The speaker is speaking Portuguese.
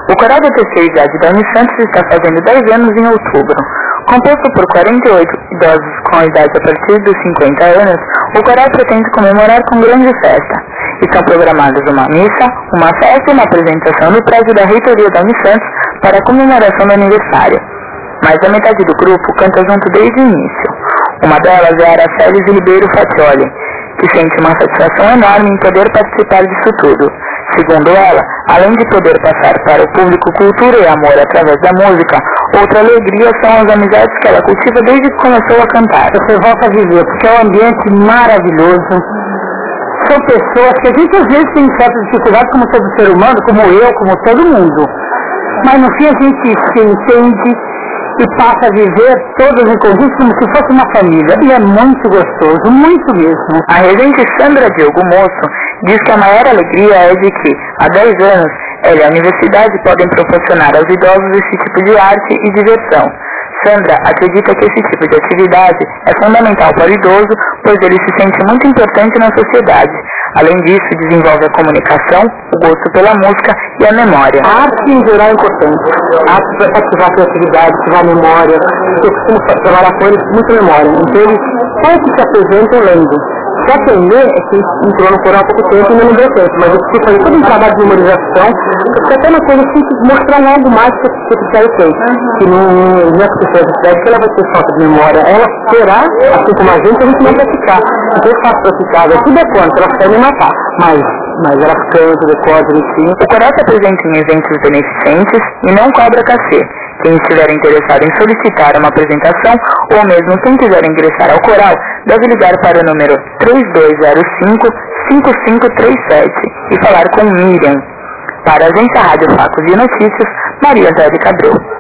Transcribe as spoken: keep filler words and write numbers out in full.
O coral da terceira idade da Unisantos está fazendo dez anos em outubro. Composto por quarenta e oito idosos com idade a partir dos cinquenta anos, o coral pretende comemorar com grande festa. Estão programadas uma missa, uma festa e uma apresentação no prédio da reitoria da Unisantos para a comemoração do aniversário. Mais da metade do grupo canta junto desde o início. Uma delas é a Araceli Ribeiro Fatioli, que sente uma satisfação enorme em poder participar disso tudo. Segundo ela, além de poder passar para o público cultura e amor através da música, outra alegria são as amizades que ela cultiva desde que começou a cantar. Você volta a viver, porque é um ambiente maravilhoso. São pessoas que a gente às vezes tem certa dificuldade, como todo ser humano, como eu, como todo mundo. Mas no fim a gente se entende e passa a viver todos em conjunto como se fosse uma família. E é muito gostoso, muito mesmo. A regente Sandra Diogo Moço diz que a maior alegria é de que, há dez anos, ela e a universidade podem proporcionar aos idosos esse tipo de arte e diversão. Sandra acredita que esse tipo de atividade é fundamental para o idoso, pois ele se sente muito importante na sociedade. Além disso, desenvolve a comunicação, o gosto pela música e a memória. A arte em geral é importante. A arte vai ativar a criatividade, ativar a memória. Eu costumo trabalhar com eles com muita memória. Então eles sempre se apresentam lendo. Se aprender é que entrou no coral há pouco tempo e ainda não deu tempo, mas eu preciso fazer todo um trabalho de memorização, porque até uma coisa assim, mostrar um algo mais que a secretária fez, que não, não é porque a cidade que ela vai ter falta de memória, ela terá, assim como a gente, a gente não vai praticar. Então eu faço praticar, tudo é quanto, ela quer me matar, mas, mas ela canta, decora, direitinho. O coral se apresenta em eventos beneficentes e não cobra cachê. Quem estiver interessado em solicitar uma apresentação ou mesmo quem quiser ingressar ao coral deve ligar para o número três dois zero cinco, cinco cinco três sete e falar com Miriam. Para a agência Rádio Facos de Notícias, Maria Zé de Cabreu.